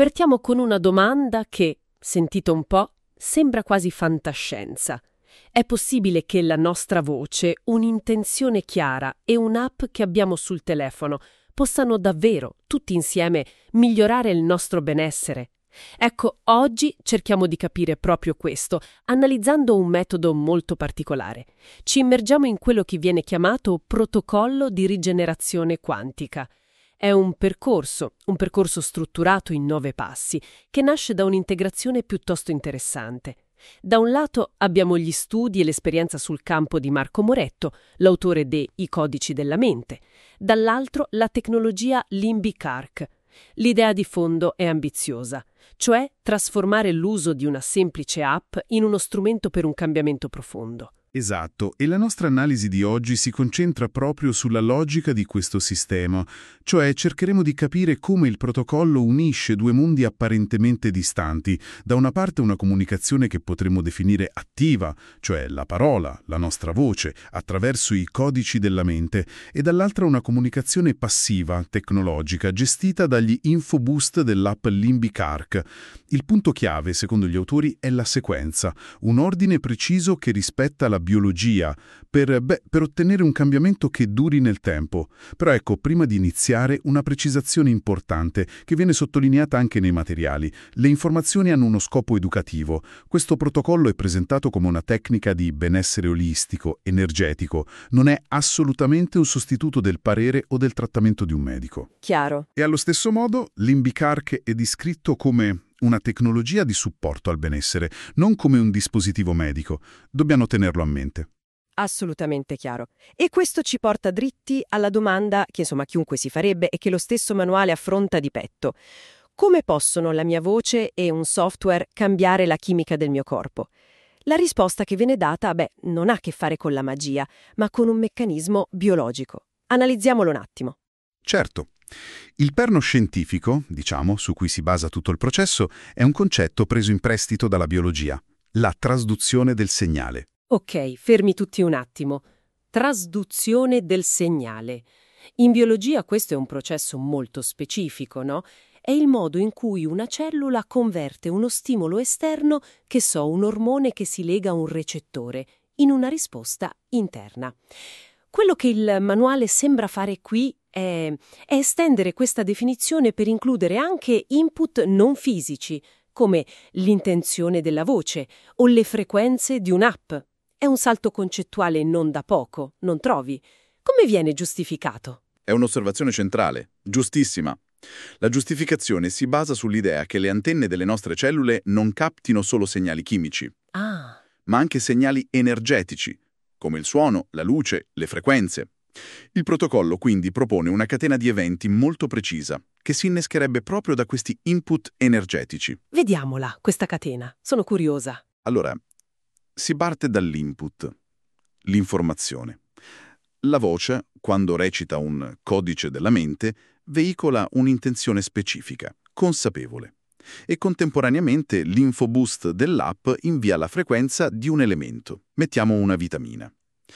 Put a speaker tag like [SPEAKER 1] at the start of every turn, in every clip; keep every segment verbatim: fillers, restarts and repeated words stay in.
[SPEAKER 1] Partiamo con una domanda che, sentito un po', sembra quasi fantascienza. È possibile che la nostra voce, un'intenzione chiara e un'app che abbiamo sul telefono possano davvero, tutti insieme, migliorare il nostro benessere? Ecco, oggi cerchiamo di capire proprio questo, analizzando un metodo molto particolare. Ci immergiamo in quello che viene chiamato protocollo di rigenerazione quantica. È un percorso, un percorso strutturato in nove passi, che nasce da un'integrazione piuttosto interessante. Da un lato abbiamo gli studi e l'esperienza sul campo di Marco Moretto, l'autore de I codici della mente. Dall'altro la tecnologia Limbic Arc. L'idea di fondo è ambiziosa, cioè trasformare l'uso di una semplice app in uno strumento per un cambiamento profondo.
[SPEAKER 2] Esatto, e la nostra analisi di oggi si concentra proprio sulla logica di questo sistema, cioè cercheremo di capire come il protocollo unisce due mondi apparentemente distanti, da una parte una comunicazione che potremmo definire attiva, cioè la parola, la nostra voce, attraverso i codici della mente, e dall'altra una comunicazione passiva, tecnologica, gestita dagli infoboost dell'app Limbic Arc. Il punto chiave, secondo gli autori, è la sequenza, un ordine preciso che rispetta la biologia, per, beh, per ottenere un cambiamento che duri nel tempo. Però ecco, prima di iniziare, una precisazione importante che viene sottolineata anche nei materiali. Le informazioni hanno uno scopo educativo. Questo protocollo è presentato come una tecnica di benessere olistico, energetico. Non è assolutamente un sostituto del parere o del trattamento di un medico.
[SPEAKER 1] Chiaro.
[SPEAKER 2] E allo stesso modo, Limbic Arc è descritto come una tecnologia di supporto al benessere, non come un dispositivo medico. Dobbiamo tenerlo a mente.
[SPEAKER 3] Assolutamente chiaro. E questo ci porta dritti alla domanda che insomma chiunque si farebbe e che lo stesso manuale affronta di petto. Come possono la mia voce e un software cambiare la chimica del mio corpo? La risposta che viene data, beh, non ha a che fare con la magia, ma con un meccanismo biologico. Analizziamolo un attimo.
[SPEAKER 2] Certo. Il perno scientifico, diciamo, su cui si basa tutto il processo, è un concetto preso in prestito dalla biologia, la trasduzione del segnale.
[SPEAKER 1] Ok, fermi tutti un attimo. Trasduzione del segnale. In biologia questo è un processo molto specifico, no? È il modo in cui una cellula converte uno stimolo esterno, che so, un ormone che si lega a un recettore, in una risposta interna. Quello che il manuale sembra fare qui è, è estendere questa definizione per includere anche input non fisici, come l'intenzione della voce o le frequenze di un'app. È un salto concettuale non da poco, non trovi? Come viene giustificato?
[SPEAKER 4] È un'osservazione centrale, giustissima. La giustificazione si basa sull'idea che le antenne delle nostre cellule non captino solo segnali chimici,
[SPEAKER 1] Ah,
[SPEAKER 4] ma anche segnali energetici, come il suono, la luce, le frequenze. Il protocollo quindi propone una catena di eventi molto precisa, che si innescherebbe proprio da questi input energetici.
[SPEAKER 1] vediamola, questa catena. Sono curiosa.
[SPEAKER 4] Allora, si parte dall'input, l'informazione. La voce, quando recita un codice della mente, veicola un'intenzione specifica, consapevole. E contemporaneamente l'infoboost dell'app invia la frequenza di un elemento, mettiamo una vitamina.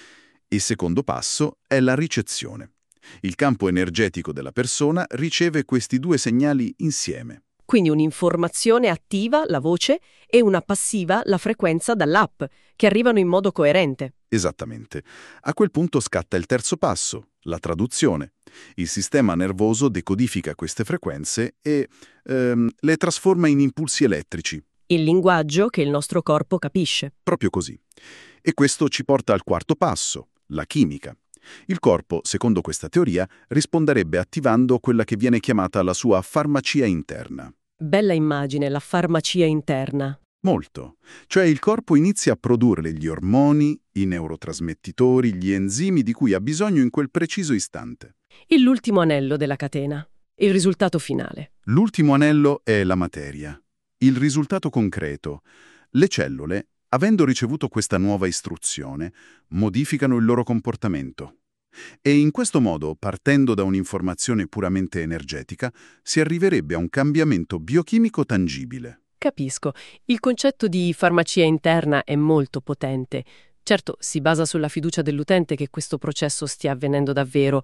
[SPEAKER 4] Il secondo passo è la ricezione. Il campo energetico della persona riceve questi due segnali insieme.
[SPEAKER 1] Quindi un'informazione attiva, la voce, e una passiva, la frequenza dall'app, che arrivano in modo coerente.
[SPEAKER 4] Esattamente. A quel punto scatta il terzo passo, la traduzione. Il sistema nervoso decodifica queste frequenze e ehm, le trasforma in impulsi elettrici.
[SPEAKER 1] Il linguaggio che il nostro corpo capisce.
[SPEAKER 4] Proprio così. E questo ci porta al quarto passo, la chimica. Il corpo, secondo questa teoria, risponderebbe attivando quella che viene chiamata la sua farmacia interna.
[SPEAKER 1] Bella immagine, la farmacia interna.
[SPEAKER 4] Molto. Cioè il corpo inizia a produrre gli ormoni, i neurotrasmettitori, gli enzimi di cui ha bisogno in quel preciso istante.
[SPEAKER 1] L'ultimo anello della catena. Il risultato finale.
[SPEAKER 4] L'ultimo anello è la materia. Il risultato concreto. Le cellule, avendo ricevuto questa nuova istruzione, modificano il loro comportamento. E in questo modo, partendo da un'informazione puramente energetica, si arriverebbe a un cambiamento biochimico tangibile.
[SPEAKER 1] Capisco. Il concetto di farmacia interna è molto potente. Certo, si basa sulla fiducia dell'utente che questo processo stia avvenendo davvero.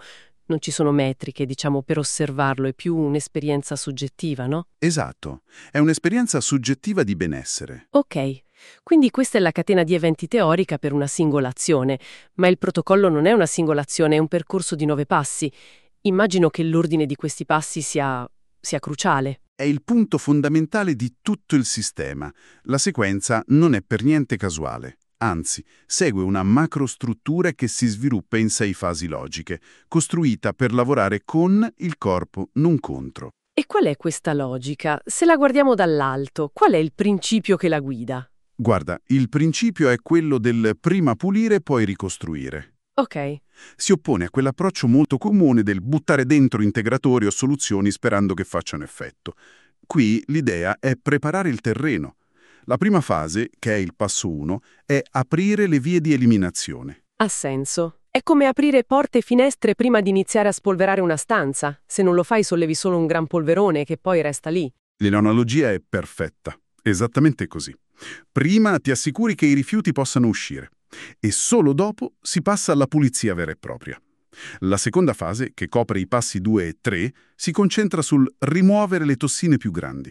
[SPEAKER 1] Non ci sono metriche, diciamo, per osservarlo, è più un'esperienza soggettiva, no?
[SPEAKER 2] Esatto, è un'esperienza soggettiva di benessere.
[SPEAKER 1] Ok, quindi questa è la catena di eventi teorica per una singola azione, ma il protocollo non è una singola azione, è un percorso di nove passi. Immagino che l'ordine di questi passi sia, sia cruciale.
[SPEAKER 2] È il punto fondamentale di tutto il sistema. La sequenza non è per niente casuale. Anzi, segue una macrostruttura che si sviluppa in sei fasi logiche, costruita per lavorare con il corpo, non contro.
[SPEAKER 1] E qual è questa logica? Se la guardiamo dall'alto, qual è il principio che la guida?
[SPEAKER 2] Guarda, il principio è quello del prima pulire poi ricostruire.
[SPEAKER 1] Ok.
[SPEAKER 2] Si oppone a quell'approccio molto comune del buttare dentro integratori o soluzioni sperando che facciano effetto. Qui l'idea è preparare il terreno. La prima fase, che è il passo uno, è aprire le vie di eliminazione.
[SPEAKER 1] Ha senso. È come aprire porte e finestre prima di iniziare a spolverare una stanza. Se non lo fai sollevi solo un gran polverone che poi resta lì.
[SPEAKER 2] L'analogia è perfetta. Esattamente così. Prima ti assicuri che i rifiuti possano uscire e solo dopo si passa alla pulizia vera e propria. La seconda fase, che copre i passi due e tre, si concentra sul rimuovere le tossine più grandi.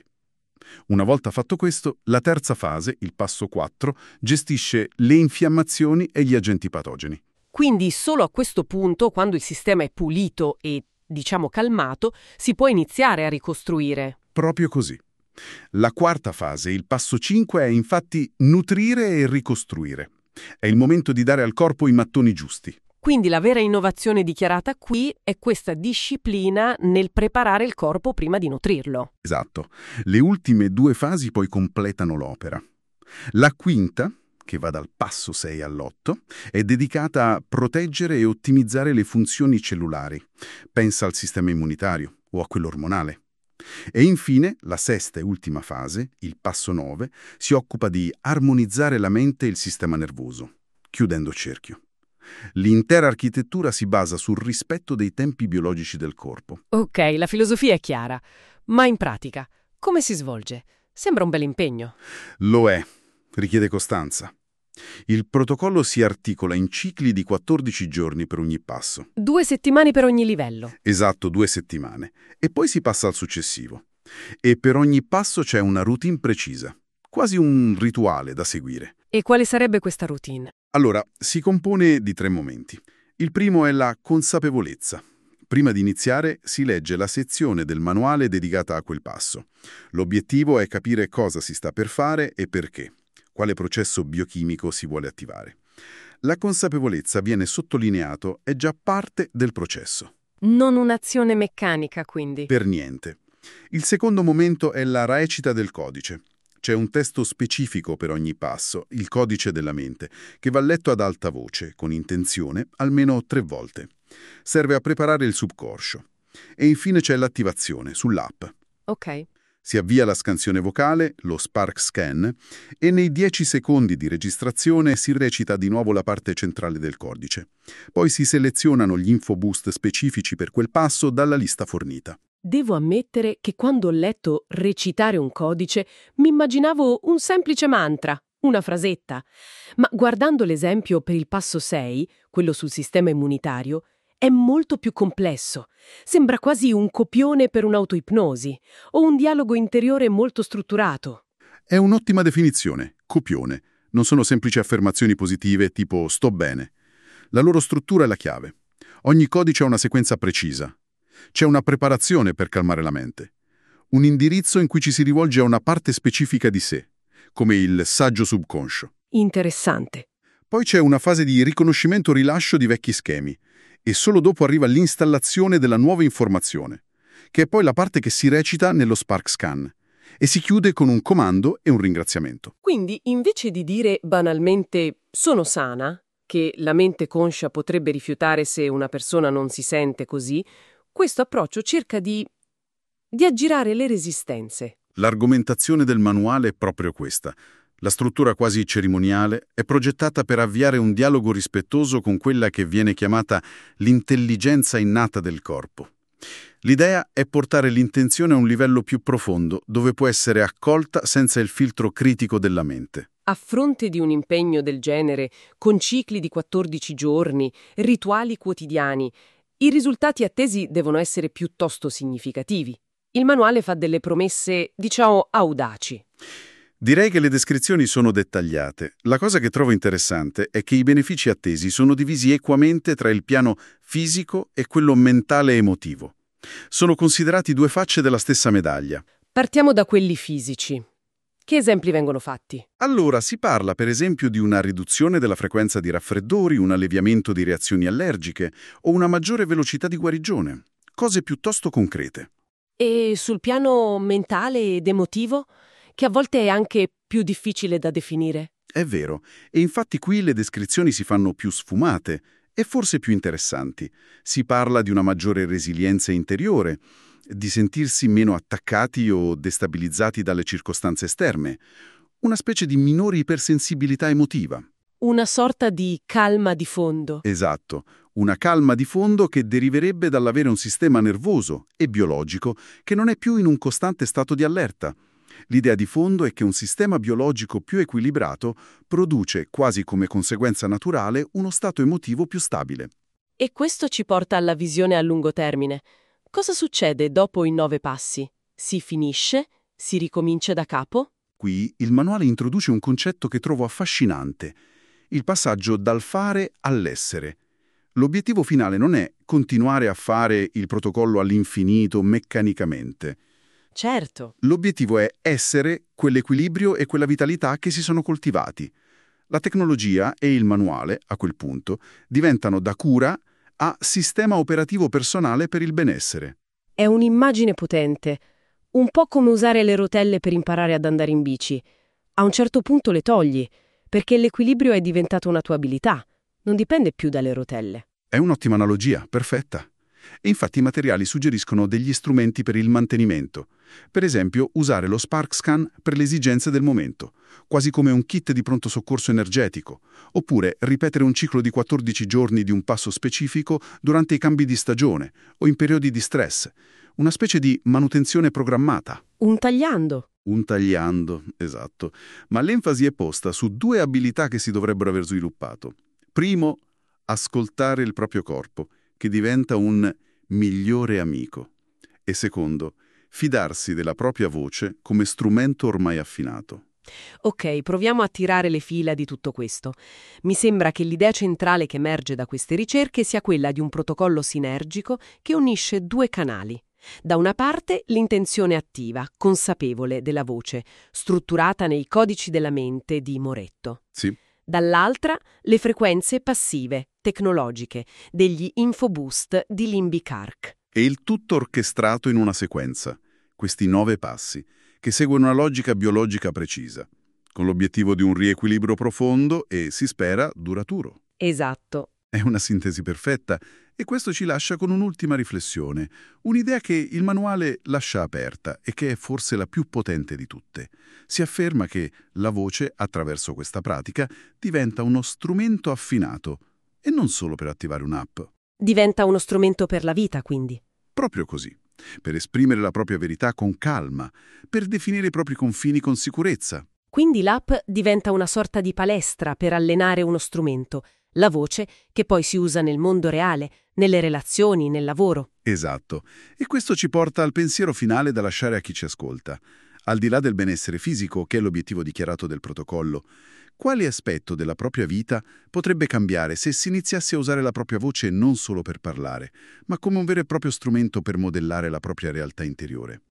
[SPEAKER 2] Una volta fatto questo, la terza fase, il passo quattro, gestisce le infiammazioni e gli agenti patogeni.
[SPEAKER 1] Quindi solo a questo punto, quando il sistema è pulito e, diciamo, calmato, si può iniziare a ricostruire.
[SPEAKER 2] Proprio così. La quarta fase, il passo cinque, è infatti nutrire e ricostruire. È il momento di dare al corpo i mattoni giusti.
[SPEAKER 1] Quindi la vera innovazione dichiarata qui è questa disciplina nel preparare il corpo prima di nutrirlo.
[SPEAKER 2] Esatto. Le ultime due fasi poi completano l'opera. La quinta, che va dal passo sei all'otto, è dedicata a proteggere e ottimizzare le funzioni cellulari. Pensa al sistema immunitario o a quello ormonale. E infine, la sesta e ultima fase, il passo nove, si occupa di armonizzare la mente e il sistema nervoso, chiudendo cerchio. L'intera architettura si basa sul rispetto dei tempi biologici del corpo.
[SPEAKER 1] Ok, la filosofia è chiara, ma in pratica, come si svolge? Sembra un bel impegno.
[SPEAKER 2] Lo è, richiede costanza. Il protocollo si articola in cicli di quattordici giorni per ogni passo.
[SPEAKER 1] Due settimane per ogni livello.
[SPEAKER 2] Esatto, due settimane. E poi si passa al successivo. E per ogni passo c'è una routine precisa, quasi un rituale da seguire.
[SPEAKER 1] E quale sarebbe questa routine?
[SPEAKER 2] Allora, si compone di tre momenti. Il primo è la consapevolezza. Prima di iniziare si legge la sezione del manuale dedicata a quel passo. L'obiettivo è capire cosa si sta per fare e perché, quale processo biochimico si vuole attivare. La consapevolezza, viene sottolineato, è già parte del processo.
[SPEAKER 1] Non un'azione meccanica, quindi.
[SPEAKER 2] Per niente. Il secondo momento è la recita del codice. C'è un testo specifico per ogni passo, il codice della mente, che va letto ad alta voce, con intenzione, almeno tre volte. Serve a preparare il subconscio. E infine c'è l'attivazione, sull'app.
[SPEAKER 1] Ok.
[SPEAKER 2] Si avvia la scansione vocale, lo Spark Scan, e nei dieci secondi di registrazione si recita di nuovo la parte centrale del codice. Poi si selezionano gli infoboost specifici per quel passo dalla lista fornita.
[SPEAKER 1] Devo ammettere che quando ho letto recitare un codice mi immaginavo un semplice mantra, una frasetta. Ma guardando l'esempio per il passo sei, quello sul sistema immunitario, è molto più complesso. Sembra quasi un copione per un'autoipnosi o un dialogo interiore molto strutturato.
[SPEAKER 2] È un'ottima definizione, copione. Non sono semplici affermazioni positive tipo sto bene. La loro struttura è la chiave. Ogni codice ha una sequenza precisa. C'è una preparazione per calmare la mente. Un indirizzo in cui ci si rivolge a una parte specifica di sé, come il saggio subconscio.
[SPEAKER 1] Interessante.
[SPEAKER 2] Poi c'è una fase di riconoscimento-rilascio di vecchi schemi e solo dopo arriva l'installazione della nuova informazione, che è poi la parte che si recita nello Spark Scan e si chiude con un comando e un ringraziamento.
[SPEAKER 1] Quindi, invece di dire banalmente «sono sana», che la mente conscia potrebbe rifiutare se una persona non si sente così, questo approccio cerca di, di aggirare le resistenze.
[SPEAKER 2] L'argomentazione del manuale è proprio questa. La struttura quasi cerimoniale è progettata per avviare un dialogo rispettoso con quella che viene chiamata l'intelligenza innata del corpo. L'idea è portare l'intenzione a un livello più profondo, dove può essere accolta senza il filtro critico della mente.
[SPEAKER 1] A fronte di un impegno del genere, con cicli di quattordici giorni, rituali quotidiani, I risultati attesi devono essere piuttosto significativi. Il manuale fa delle promesse, diciamo, audaci.
[SPEAKER 4] Direi che le descrizioni sono dettagliate. La cosa che trovo interessante è che i benefici attesi sono divisi equamente tra il piano fisico e quello mentale e emotivo. Sono considerati due facce della stessa medaglia.
[SPEAKER 1] Partiamo da quelli fisici. Che esempi vengono fatti?
[SPEAKER 4] Allora, si parla per esempio di una riduzione della frequenza di raffreddori, un alleviamento di reazioni allergiche o una maggiore velocità di guarigione. Cose piuttosto concrete.
[SPEAKER 1] E sul piano mentale ed emotivo? Che a volte è anche più difficile da definire.
[SPEAKER 4] È vero, e infatti qui le descrizioni si fanno più sfumate e forse più interessanti. Si parla di una maggiore resilienza interiore, di sentirsi meno attaccati o destabilizzati dalle circostanze esterne, una specie di minore ipersensibilità emotiva.
[SPEAKER 1] Una sorta di calma di fondo.
[SPEAKER 4] Esatto, una calma di fondo che deriverebbe dall'avere un sistema nervoso e biologico che non è più in un costante stato di allerta. L'idea di fondo è che un sistema biologico più equilibrato produce, quasi come conseguenza naturale, uno stato emotivo più stabile.
[SPEAKER 1] E questo ci porta alla visione a lungo termine. Cosa succede dopo i nove passi? Si finisce? Si ricomincia da capo?
[SPEAKER 4] Qui il manuale introduce un concetto che trovo affascinante: il passaggio dal fare all'essere. L'obiettivo finale non è continuare a fare il protocollo all'infinito meccanicamente.
[SPEAKER 1] Certo.
[SPEAKER 4] L'obiettivo è essere quell'equilibrio e quella vitalità che si sono coltivati. La tecnologia e il manuale, a quel punto, diventano da cura a sistema operativo personale per il benessere.
[SPEAKER 1] È un'immagine potente. Un po' come usare le rotelle per imparare ad andare in bici. A un certo punto le togli, perché l'equilibrio è diventato una tua abilità. Non dipende più dalle rotelle.
[SPEAKER 4] È un'ottima analogia, perfetta. E infatti i materiali suggeriscono degli strumenti per il mantenimento. Per esempio, usare lo SparkScan per le esigenze del momento, quasi come un kit di pronto soccorso energetico, oppure ripetere un ciclo di quattordici giorni di un passo specifico durante i cambi di stagione o in periodi di stress, una specie di manutenzione programmata.
[SPEAKER 1] Un tagliando.
[SPEAKER 4] Un tagliando, esatto. Ma l'enfasi è posta su due abilità che si dovrebbero aver sviluppato. Primo, ascoltare il proprio corpo, che diventa un migliore amico. E secondo, fidarsi della propria voce come strumento ormai affinato.
[SPEAKER 1] Ok, proviamo a tirare le fila di tutto questo. Mi sembra che l'idea centrale che emerge da queste ricerche sia quella di un protocollo sinergico che unisce due canali. Da una parte l'intenzione attiva, consapevole della voce, strutturata nei codici della mente di Moretto.
[SPEAKER 4] Sì.
[SPEAKER 1] Dall'altra le frequenze passive, tecnologiche, degli infoboost di Limbic Arc.
[SPEAKER 4] E il tutto orchestrato in una sequenza, questi nove passi, che seguono una logica biologica precisa, con l'obiettivo di un riequilibrio profondo e, si spera, duraturo.
[SPEAKER 1] Esatto.
[SPEAKER 4] È una sintesi perfetta e questo ci lascia con un'ultima riflessione, un'idea che il manuale lascia aperta e che è forse la più potente di tutte. Si afferma che la voce, attraverso questa pratica, diventa uno strumento affinato e non solo per attivare un'app.
[SPEAKER 1] Diventa uno strumento per la vita, quindi.
[SPEAKER 4] Proprio così, per esprimere la propria verità con calma, per definire i propri confini con sicurezza.
[SPEAKER 1] Quindi l'app diventa una sorta di palestra per allenare uno strumento, la voce, che poi si usa nel mondo reale, nelle relazioni, nel lavoro.
[SPEAKER 4] Esatto. E questo ci porta al pensiero finale da lasciare a chi ci ascolta. Al di là del benessere fisico, che è l'obiettivo dichiarato del protocollo, quale aspetto della propria vita potrebbe cambiare se si iniziasse a usare la propria voce non solo per parlare, ma come un vero e proprio strumento per modellare la propria realtà interiore?